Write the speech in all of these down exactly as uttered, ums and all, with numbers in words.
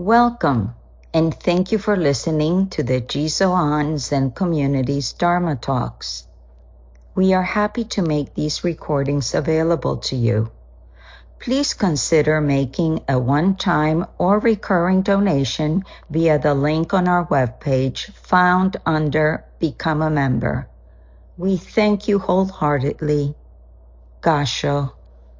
Welcome, and thank you for listening to the Jisoan Zen Community's Dharma Talks. We are happy to make these recordings available to you. Please consider making a one-time or recurring donation via the link on our webpage found under Become a Member. We thank you wholeheartedly. Gasho.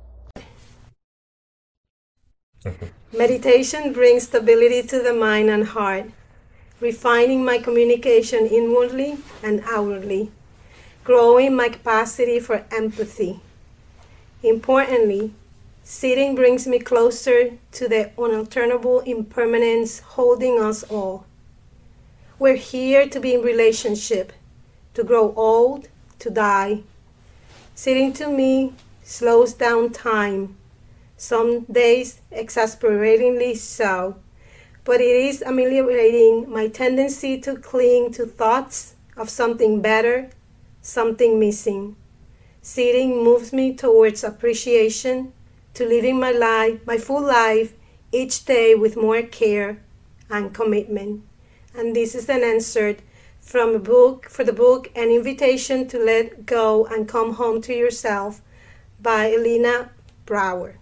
Meditation brings stability to the mind and heart, refining my communication inwardly and outwardly, growing my capacity for empathy. Importantly, sitting brings me closer to the unalterable impermanence holding us all. We're here to be in relationship, to grow old, to die. Sitting to me slows down time, some days exasperatingly so, but it is ameliorating my tendency to cling to thoughts of something better, something missing. Sitting moves me towards appreciation, to living my life, my full life, each day with more care and commitment. And this is an excerpt from a book, for the book, An Invitation to Let Go and Come Home to Yourself by Elena Brower.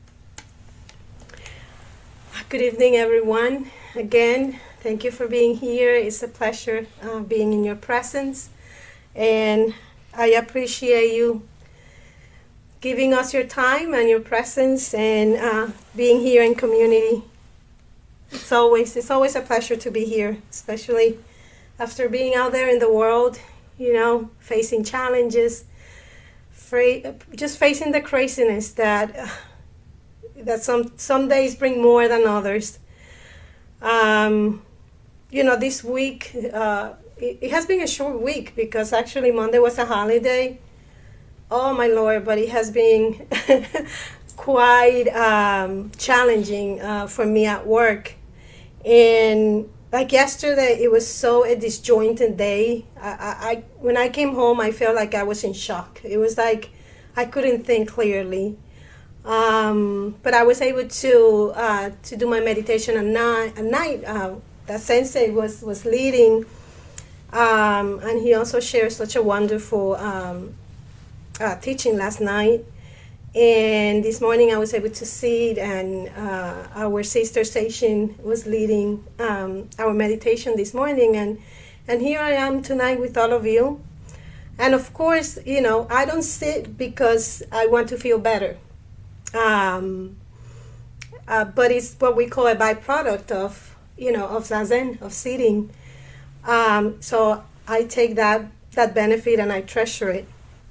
Good evening, everyone. Again, thank you for being here. It's a pleasure uh, being in your presence. And I appreciate you giving us your time and your presence and uh, being here in community. It's always, it's always a pleasure to be here, especially after being out there in the world, you know, facing challenges, fra- just facing the craziness that... Uh, that some some days bring more than others. Um, you know, this week, uh, it, it has been a short week because actually Monday was a holiday. Oh my Lord, but it has been quite um, challenging uh, for me at work. And like yesterday, it was so a disjointed day. I, I, I when I came home, I felt like I was in shock. It was like I couldn't think clearly. Um, but I was able to uh, to do my meditation at night. At night, uh, that sensei was was leading, um, and he also shared such a wonderful um, uh, teaching last night. And this morning, I was able to sit, and uh, our sister Seishin was leading um, our meditation this morning, and and here I am tonight with all of you. And of course, you know, I don't sit because I want to feel better. Um, uh, but it's what we call a byproduct of, you know, of Zazen, of sitting. Um, so I take that, that benefit and I treasure it.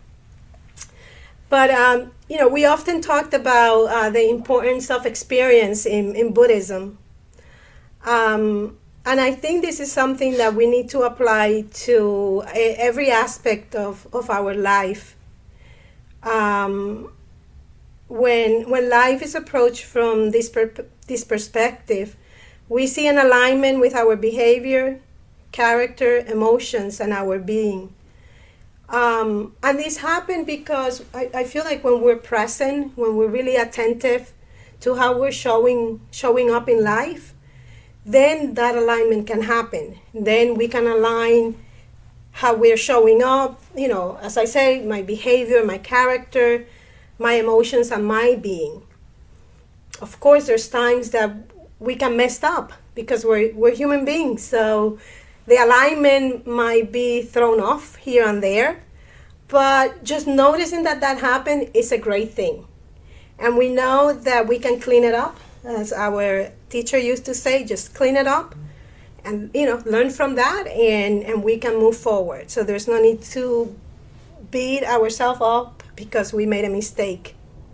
But, um, you know, we often talked about uh, the importance of experience in, in Buddhism. Um, and I think this is something that we need to apply to a, every aspect of, of our life. Um, When when life is approached from this per, this perspective, we see an alignment with our behavior, character, emotions, and our being. Um, and this happened because I, I feel like when we're present, when we're really attentive to how we're showing showing up in life, then that alignment can happen. Then we can align how we're showing up, you know, as I say, my behavior, my character, my emotions, and my being. Of course, there's times that we can mess up because we're we're human beings. So the alignment might be thrown off here and there, but just noticing that that happened is a great thing. And we know that we can clean it up, as our teacher used to say, just clean it up and, you know, learn from that, and, and we can move forward. So there's no need to beat ourselves up because we made a mistake.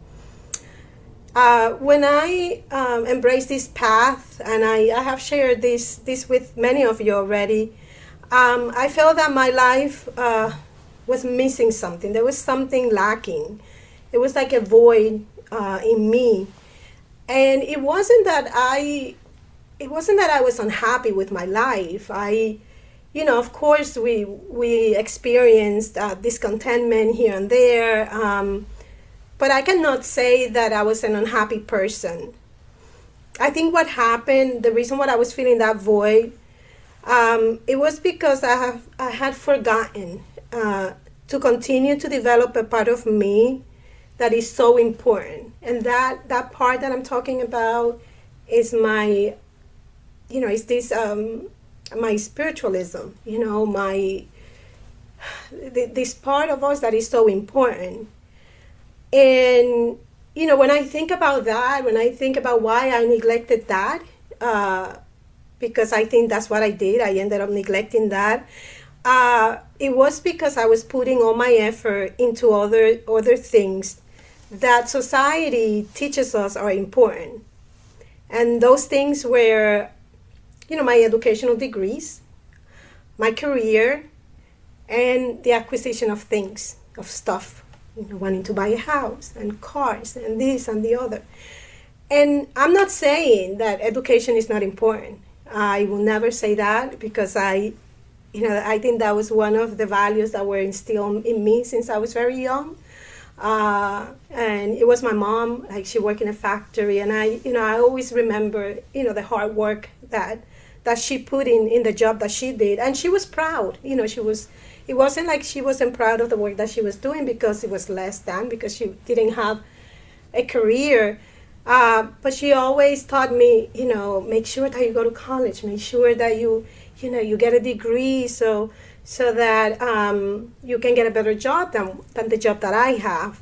Uh, when I um, embraced this path, and I, I have shared this this with many of you already, um, I felt that my life uh, was missing something. There was something lacking. It was like a void uh, in me, and it wasn't that I, it wasn't that I was unhappy with my life. I, you know, of course, we we experienced uh, discontentment here and there. Um, But I cannot say that I was an unhappy person. I think what happened, the reason why I was feeling that void, um, it was because I have I had forgotten uh, to continue to develop a part of me that is so important, and that that part that I'm talking about is my, you know, is this um, my spiritualism, you know, my this part of us that is so important. And you know, when I think about that, when I think about why I neglected that, uh, because I think that's what I did, I ended up neglecting that. Uh, it was because I was putting all my effort into other other things that society teaches us are important, and those things were, you know, my educational degrees, my career, and the acquisition of things, of stuff, you know, wanting to buy a house and cars and this and the other. And I'm not saying that education is not important. I will never say that, because I, you know, I think that was one of the values that were instilled in me since I was very young. Uh, and it was my mom, like she worked in a factory, and I, you know, I always remember, you know, the hard work that that she put in in the job that she did, and she was proud. You know, she was. It wasn't like she wasn't proud of the work that she was doing because it was less than, because she didn't have a career. Uh, but she always taught me, you know, make sure that you go to college, make sure that you, you know, you get a degree, so so that um, you can get a better job than than the job that I have.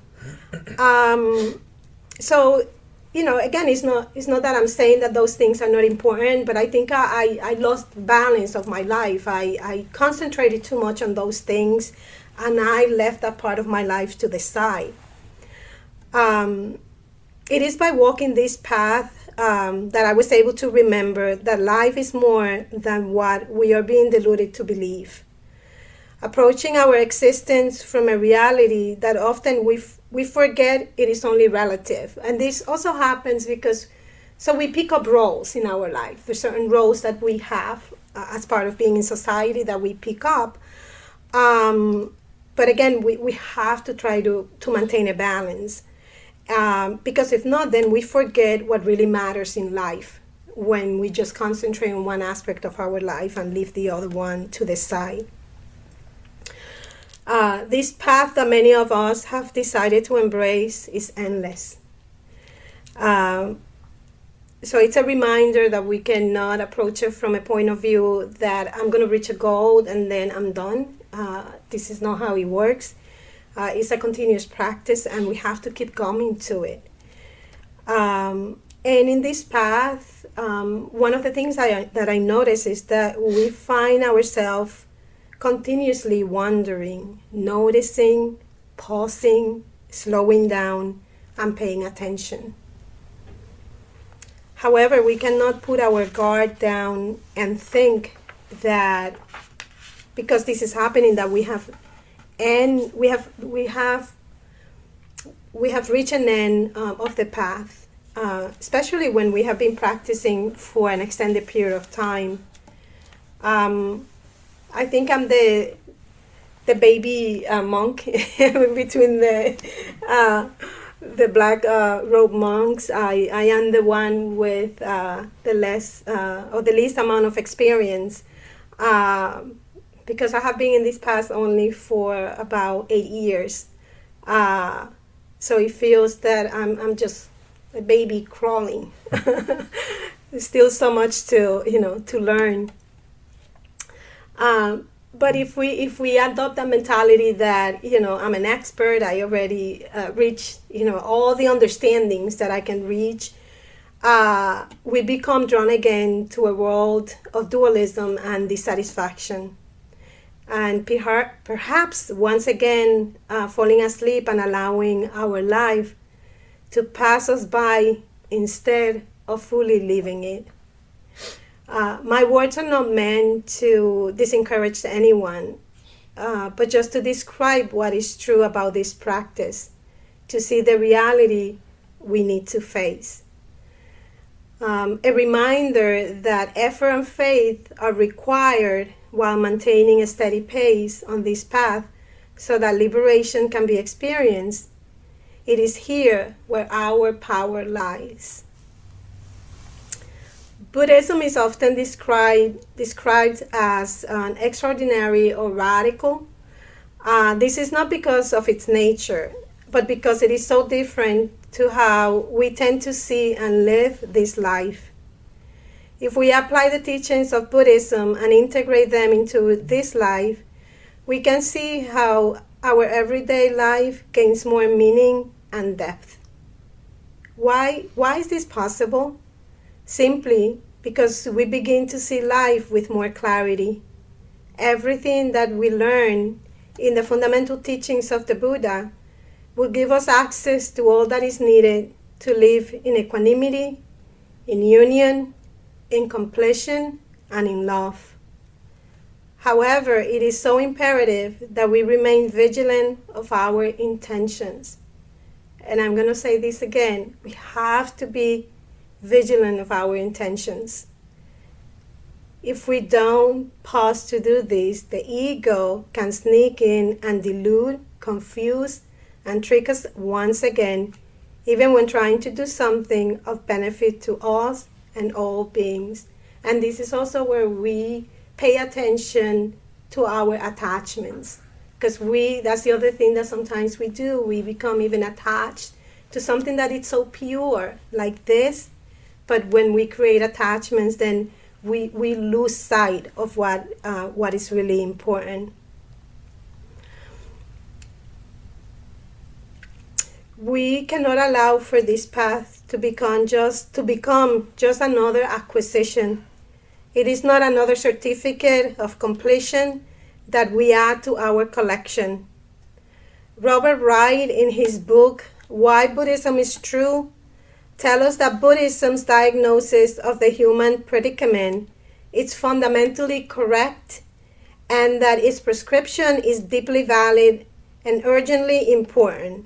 Um, so, you know, again, it's not it's not that I'm saying that those things are not important, but I think I, I, I lost balance of my life. I, I concentrated too much on those things, and I left that part of my life to the side. Um, it is by walking this path um, that I was able to remember that life is more than what we are being deluded to believe. Approaching our existence from a reality that often we f- we forget it is only relative. And this also happens because, so we pick up roles in our life. There's certain roles that we have uh, as part of being in society that we pick up. Um, but again, we, we have to try to, to maintain a balance. Um, because if not, then we forget what really matters in life when we just concentrate on one aspect of our life and leave the other one to the side. Uh, this path that many of us have decided to embrace is endless. Um, so it's a reminder that we cannot approach it from a point of view that I'm going to reach a goal and then I'm done. Uh, this is not how it works. Uh, it's a continuous practice, and we have to keep coming to it. Um, and in this path, um, one of the things I, that I notice is that we find ourselves continuously wondering, noticing, pausing, slowing down, and paying attention. However, we cannot put our guard down and think that because this is happening that we have and we have we have we have reached an end um, of the path, uh, especially when we have been practicing for an extended period of time. Um, I think I'm the the baby uh, monk between the uh, the black uh, robe monks. I, I am the one with uh, the less uh, or the least amount of experience, uh, because I have been in this path only for about eight years. Uh, so it feels that I'm I'm just a baby crawling. There's still so much to you know to learn. Um, but if we if we adopt that mentality that you know I'm an expert, I already uh, reached you know all the understandings that I can reach, uh, we become drawn again to a world of dualism and dissatisfaction, and perha- perhaps once again uh, falling asleep and allowing our life to pass us by instead of fully living it. Uh, my words are not meant to disencourage anyone, uh, but just to describe what is true about this practice, to see the reality we need to face. Um, a reminder that effort and faith are required while maintaining a steady pace on this path so that liberation can be experienced. It is here where our power lies. Buddhism is often described, described as an extraordinary or radical. Uh, this is not because of its nature, but because it is so different to how we tend to see and live this life. If we apply the teachings of Buddhism and integrate them into this life, we can see how our everyday life gains more meaning and depth. Why, why is this possible? Simply because we begin to see life with more clarity. Everything that we learn in the fundamental teachings of the Buddha will give us access to all that is needed to live in equanimity, in union, in completion, and in love. However, it is so imperative that we remain vigilant of our intentions. And I'm going to say this again, we have to be vigilant of our intentions. If we don't pause to do this, the ego can sneak in and delude, confuse, and trick us once again, even when trying to do something of benefit to us and all beings. And this is also where we pay attention to our attachments. Because we, that's the other thing that sometimes we do, we become even attached to something that is so pure, like this. But when we create attachments, then we, we lose sight of what, uh, what is really important. We cannot allow for this path to become just to become just another acquisition. It is not another certificate of completion that we add to our collection. Robert Wright, in his book Why Buddhism is True, tells us that Buddhism's diagnosis of the human predicament is fundamentally correct, and that its prescription is deeply valid and urgently important.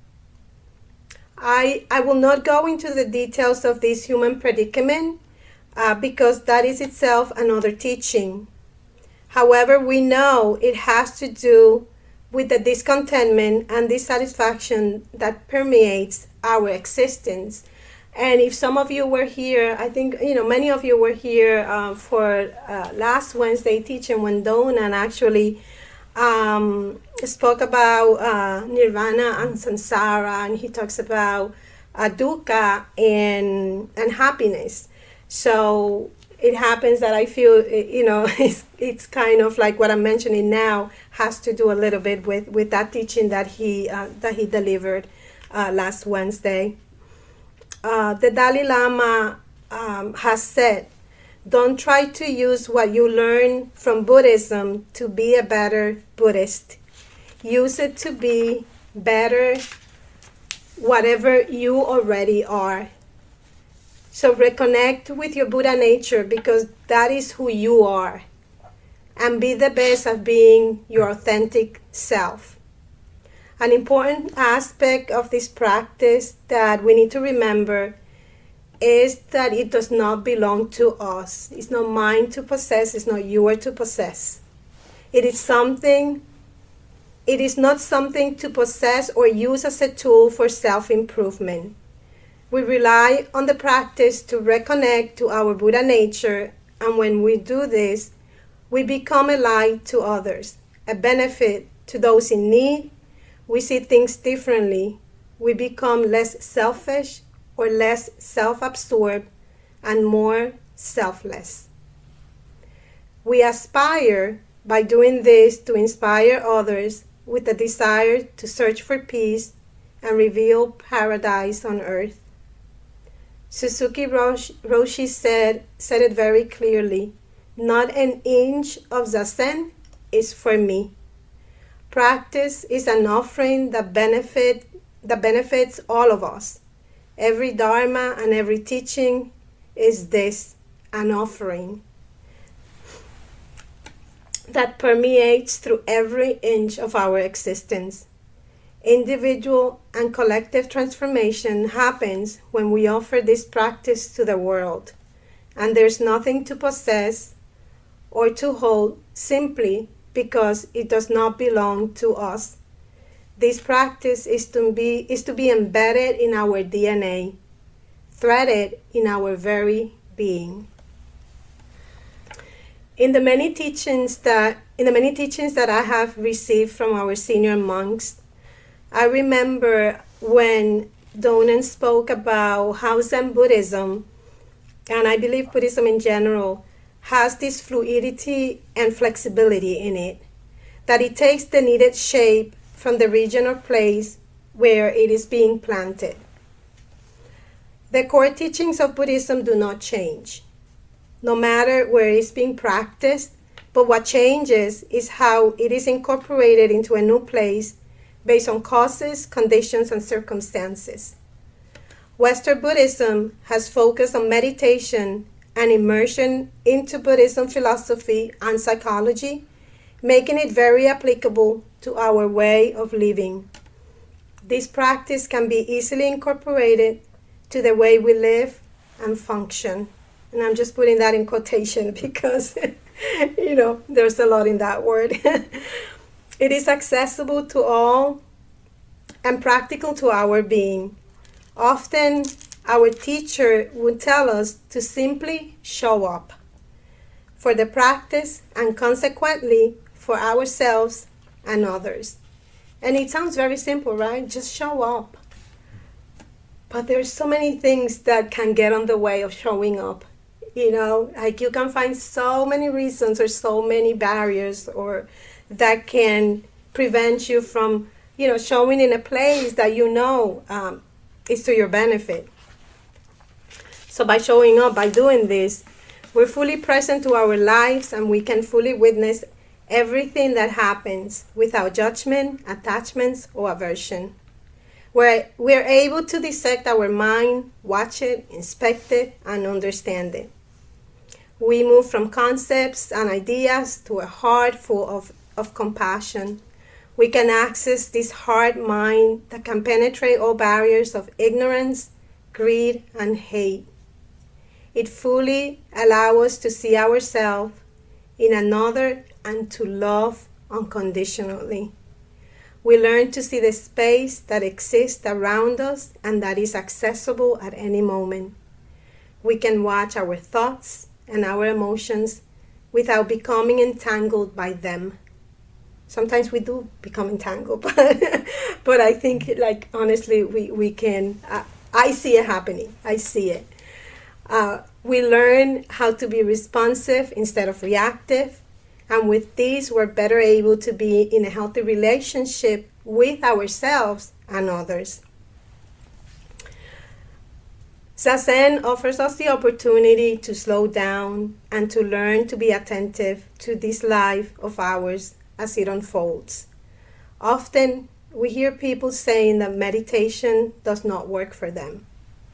I, I will not go into the details of this human predicament uh, because that is itself another teaching. However, we know it has to do with the discontentment and dissatisfaction that permeates our existence. And if some of you were here, I think, you know, many of you were here uh, for uh, last Wednesday teaching when Donan actually Um, spoke about uh, nirvana and samsara, and he talks about uh, dukkha and and happiness. So it happens that I feel, you know, it's, it's kind of like what I'm mentioning now has to do a little bit with, with that teaching that he uh, that he delivered uh, last Wednesday. Uh, the Dalai Lama um, has said, don't try to use what you learn from Buddhism to be a better Buddhist. Use it to be better whatever you already are. So reconnect with your Buddha nature, because that is who you are. And be the best at being your authentic self. An important aspect of this practice that we need to remember is that it does not belong to us. It's not mine to possess. It's not yours to possess. It is something, it is not something to possess or use as a tool for self-improvement. We rely on the practice to reconnect to our Buddha nature, and when we do this, we become a light to others, a benefit to those in need. We see things differently. We become less selfish or less self-absorbed and more selfless. We aspire by doing this to inspire others with a desire to search for peace and reveal paradise on earth. Suzuki Roshi said, said it very clearly, not an inch of zazen is for me. Practice is an offering that, benefit, that benefits all of us. Every dharma and every teaching is this, an offering that permeates through every inch of our existence. Individual and collective transformation happens when we offer this practice to the world, and there's nothing to possess or to hold simply because it does not belong to us. This practice is to be, is to be embedded in our D N A, threaded in our very being. In the many teachings that in the many teachings that I have received from our senior monks, I remember when Donan spoke about how Zen Buddhism, and I believe Buddhism in general, has this fluidity and flexibility in it, that it takes the needed shape from the region or place where it is being planted. The core teachings of Buddhism do not change, no matter where it is being practiced, but what changes is how it is incorporated into a new place based on causes, conditions, and circumstances. Western Buddhism has focused on meditation and immersion into Buddhism philosophy and psychology, making it very applicable to our way of living. This practice can be easily incorporated to the way we live and function. And I'm just putting that in quotation because, you know, there's a lot in that word. It is accessible to all and practical to our being. Often, our teacher would tell us to simply show up for the practice and consequently for ourselves and others. And it sounds very simple, right? Just show up. But there's so many things that can get on the way of showing up. You know, like you can find so many reasons or so many barriers or that can prevent you from, you know, showing in a place that you know um, is to your benefit. So by showing up, by doing this, we're fully present to our lives and we can fully witness everything that happens without judgment, attachments, or aversion. Where we're able to dissect our mind, watch it, inspect it, and understand it. We move from concepts and ideas to a heart full of, of compassion. We can access this heart mind that can penetrate all barriers of ignorance, greed, and hate. It fully allows us to see ourselves in another and to love unconditionally. We learn to see the space that exists around us and that is accessible at any moment. We can watch our thoughts and our emotions without becoming entangled by them. Sometimes we do become entangled, but, but I think, like, honestly, we, we can, uh, I see it happening. I see it. Uh, we learn how to be responsive instead of reactive. And with this, we're better able to be in a healthy relationship with ourselves and others. Zazen offers us the opportunity to slow down and to learn to be attentive to this life of ours as it unfolds. Often, we hear people saying that meditation does not work for them.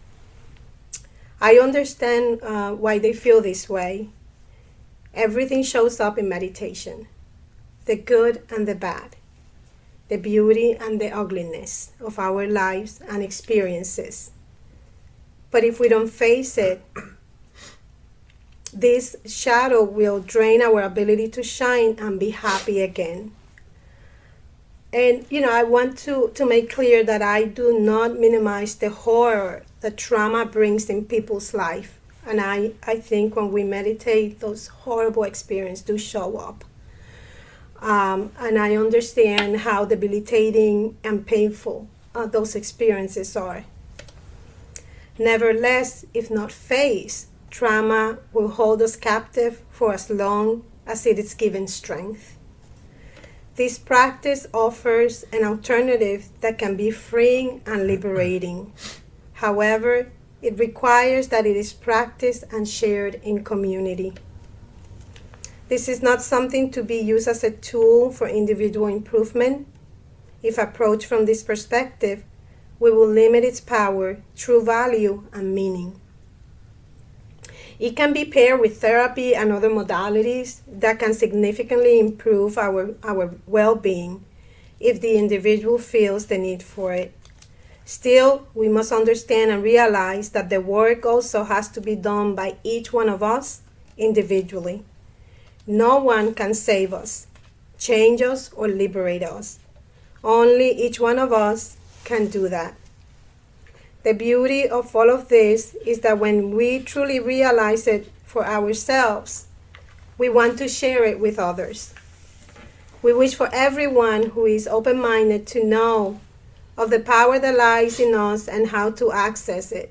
I understand uh, why they feel this way. Everything shows up in meditation, the good and the bad, the beauty and the ugliness of our lives and experiences. But if we don't face it, this shadow will drain our ability to shine and be happy again. And, you know, I want to, to make clear that I do not minimize the horror that trauma brings in people's life. And I, I think when we meditate, those horrible experiences do show up. Um, and I understand how debilitating and painful uh, those experiences are. Nevertheless, if not faced, trauma will hold us captive for as long as it is given strength. This practice offers an alternative that can be freeing and liberating. However, it requires that it is practiced and shared in community. This is not something to be used as a tool for individual improvement. If approached from this perspective, we will limit its power, true value, and meaning. It can be paired with therapy and other modalities that can significantly improve our, our well-being if the individual feels the need for it. Still, we must understand and realize that the work also has to be done by each one of us individually. No one can save us, change us, or liberate us. Only each one of us can do that. The beauty of all of this is that when we truly realize it for ourselves, we want to share it with others. We wish for everyone who is open-minded to know of the power that lies in us and how to access it.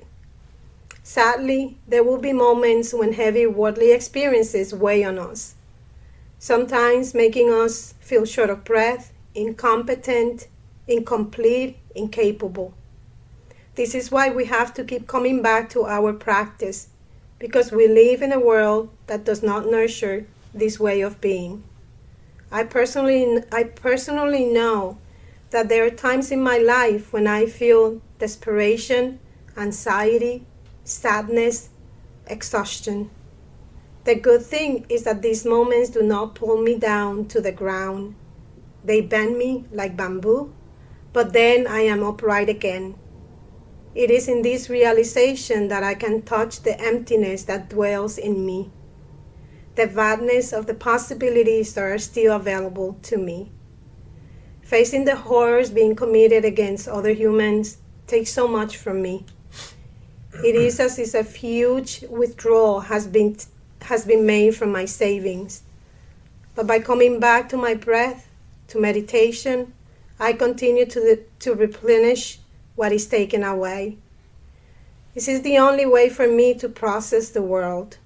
Sadly, there will be moments when heavy worldly experiences weigh on us, sometimes making us feel short of breath, incompetent, incomplete, incapable. This is why we have to keep coming back to our practice, because we live in a world that does not nurture this way of being. I personally, I personally know that there are times in my life when I feel desperation, anxiety, sadness, exhaustion. The good thing is that these moments do not pull me down to the ground. They bend me like bamboo, but then I am upright again. It is in this realization that I can touch the emptiness that dwells in me, the vastness of the possibilities that are still available to me. Facing the horrors being committed against other humans takes so much from me. It is as if a huge withdrawal has been, has been made from my savings. But by coming back to my breath, to meditation, I continue to, to replenish what is taken away. This is the only way for me to process the world.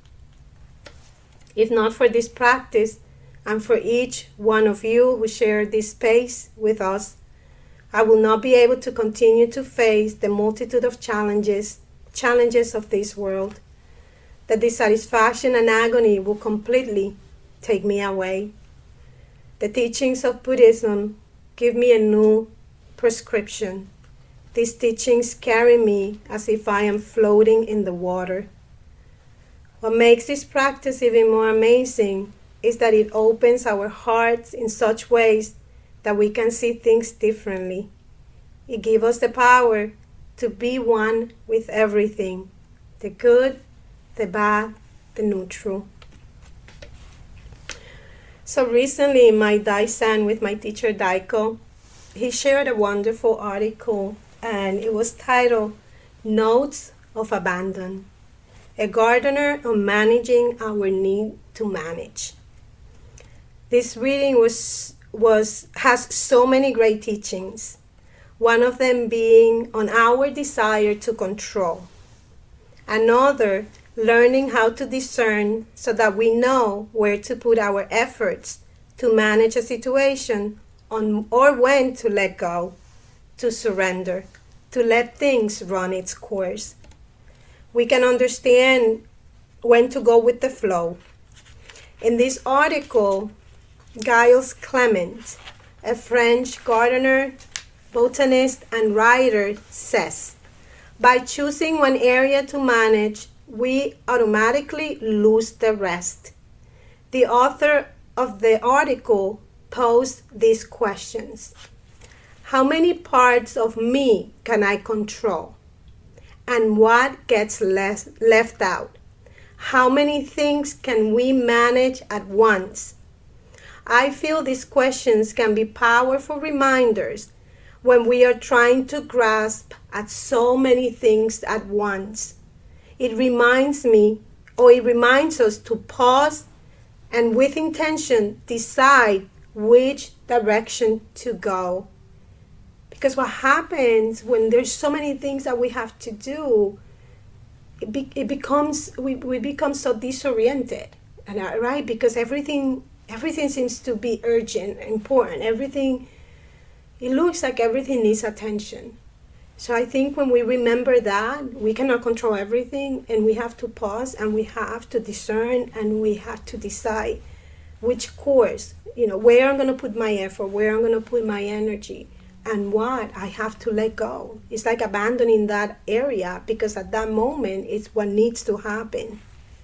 If not for this practice, and for each one of you who share this space with us, I will not be able to continue to face the multitude of challenges, challenges of this world. The dissatisfaction and agony will completely take me away. The teachings of Buddhism give me a new prescription. These teachings carry me as if I am floating in the water. What makes this practice even more amazing is that it opens our hearts in such ways that we can see things differently. It gives us the power to be one with everything, the good, the bad, the neutral. So recently in my Daisan with my teacher Daiko, he shared a wonderful article, and it was titled Notes of Abandon, a gardener on managing our need to manage. This reading was, was, has so many great teachings, one of them being on our desire to control, another learning how to discern so that we know where to put our efforts to manage a situation on, or when to let go, to surrender, to let things run its course. We can understand when to go with the flow. In this article, Gilles Clement, a French gardener, botanist, and writer, says, by choosing one area to manage, we automatically lose the rest. The author of the article posed these questions. How many parts of me can I control? And what gets less, left out? How many things can we manage at once? I feel these questions can be powerful reminders when we are trying to grasp at so many things at once. It reminds me, or it reminds us to pause and with intention decide which direction to go. Because what happens when there's so many things that we have to do, it, be, it becomes, we, we become so disoriented, and uh, right? Because everything, everything seems to be urgent, important. Everything, it looks like everything needs attention. So I think when we remember that, we cannot control everything, and we have to pause, and we have to discern, and we have to decide which course, you know, where I'm going to put my effort, where I'm going to put my energy, and what I have to let go. It's like abandoning that area, because at that moment, it's what needs to happen.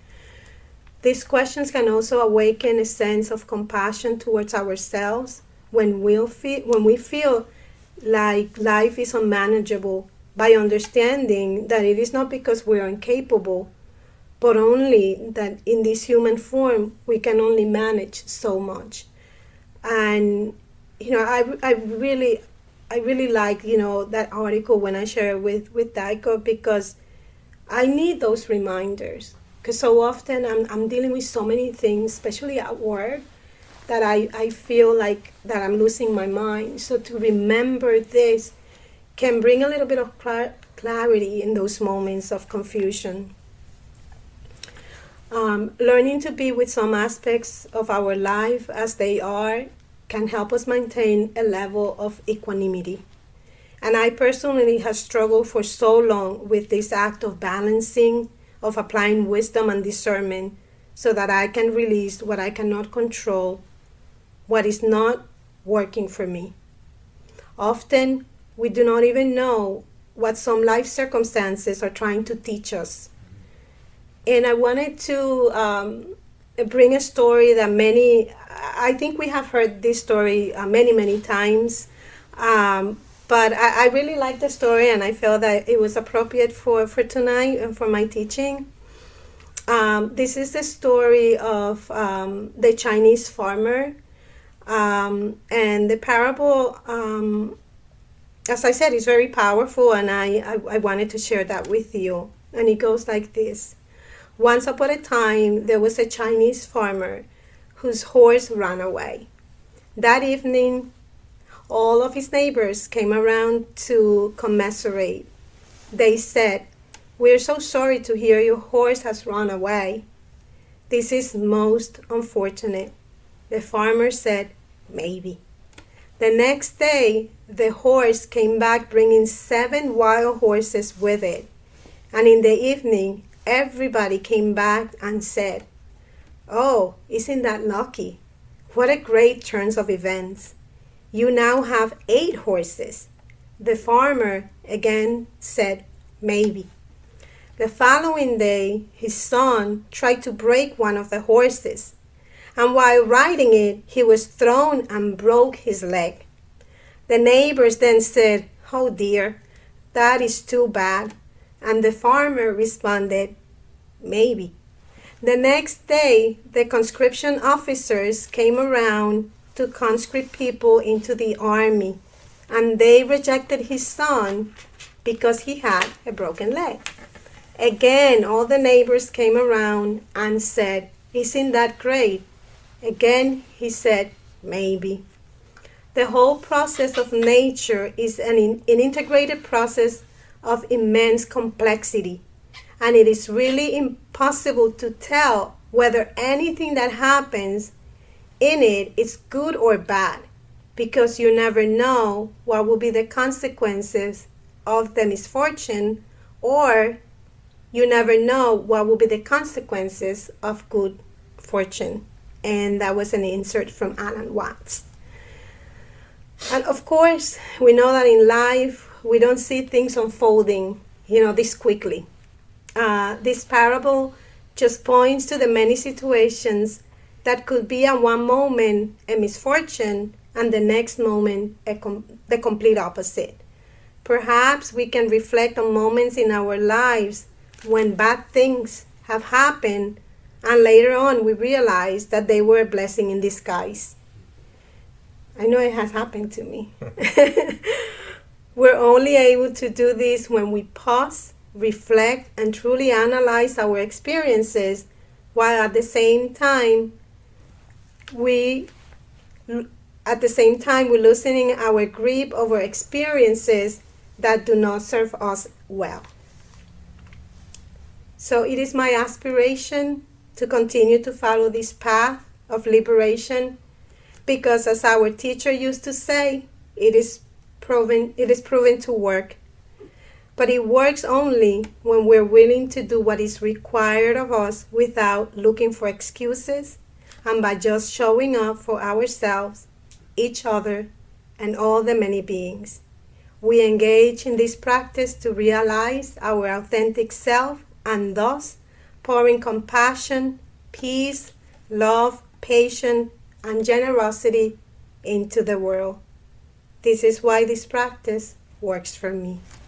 These questions can also awaken a sense of compassion towards ourselves when, we'll feel, when we feel like life is unmanageable, by understanding that it is not because we are incapable, but only that in this human form we can only manage so much. And you know, I, I really I really like, you know, that article when I share it with, with Daiko, because I need those reminders. Because so often I'm, I'm dealing with so many things, especially at work, that I, I feel like that I'm losing my mind. So to remember this can bring a little bit of clar- clarity in those moments of confusion. Um, learning to be with some aspects of our life as they are can help us maintain a level of equanimity. And I personally have struggled for so long with this act of balancing, of applying wisdom and discernment so that I can release what I cannot control, what is not working for me. Often, we do not even know what some life circumstances are trying to teach us. And I wanted to um, bring a story that many, I think we have heard this story uh, many, many times. Um, but I, I really like the story, and I felt that it was appropriate for, for tonight and for my teaching. Um, this is the story of um, the Chinese farmer. Um, and the parable, um, as I said, is very powerful, and I, I, I wanted to share that with you. And it goes like this. Once upon a time, there was a Chinese farmer whose horse ran away. That evening, all of his neighbors came around to commiserate. They said, "We're so sorry to hear your horse has run away. This is most unfortunate." The farmer said, "Maybe." The next day, the horse came back bringing seven wild horses with it. And in the evening, everybody came back and said, "Oh, isn't that lucky? What a great turn of events. You now have eight horses." The farmer again said, "Maybe." The following day, his son tried to break one of the horses, and while riding it, he was thrown and broke his leg. The neighbors then said, "Oh dear, that is too bad." And the farmer responded, "Maybe." The next day, the conscription officers came around to conscript people into the army, and they rejected his son because he had a broken leg. Again, all the neighbors came around and said, "Isn't that great?" Again, he said, "Maybe." The whole process of nature is an, in, an integrated process of immense complexity, and it is really impossible to tell whether anything that happens in it is good or bad, because you never know what will be the consequences of the misfortune, or you never know what will be the consequences of good fortune. And that was an insert from Alan Watts. And of course, we know that in life, we don't see things unfolding, you know, this quickly. Uh, this parable just points to the many situations that could be at one moment a misfortune and the next moment a com- the complete opposite. Perhaps we can reflect on moments in our lives when bad things have happened, and later on we realize that they were a blessing in disguise. I know it has happened to me. We're only able to do this when we pause, reflect, and truly analyze our experiences, while at the same time we at the same time we're loosening our grip over experiences that do not serve us well. So it is my aspiration to continue to follow this path of liberation, because as our teacher used to say, it is proven it is proven to work. But it works only when we're willing to do what is required of us without looking for excuses, and by just showing up for ourselves, each other, and all the many beings. We engage in this practice to realize our authentic self, and thus pouring compassion, peace, love, patience, and generosity into the world. This is why this practice works for me.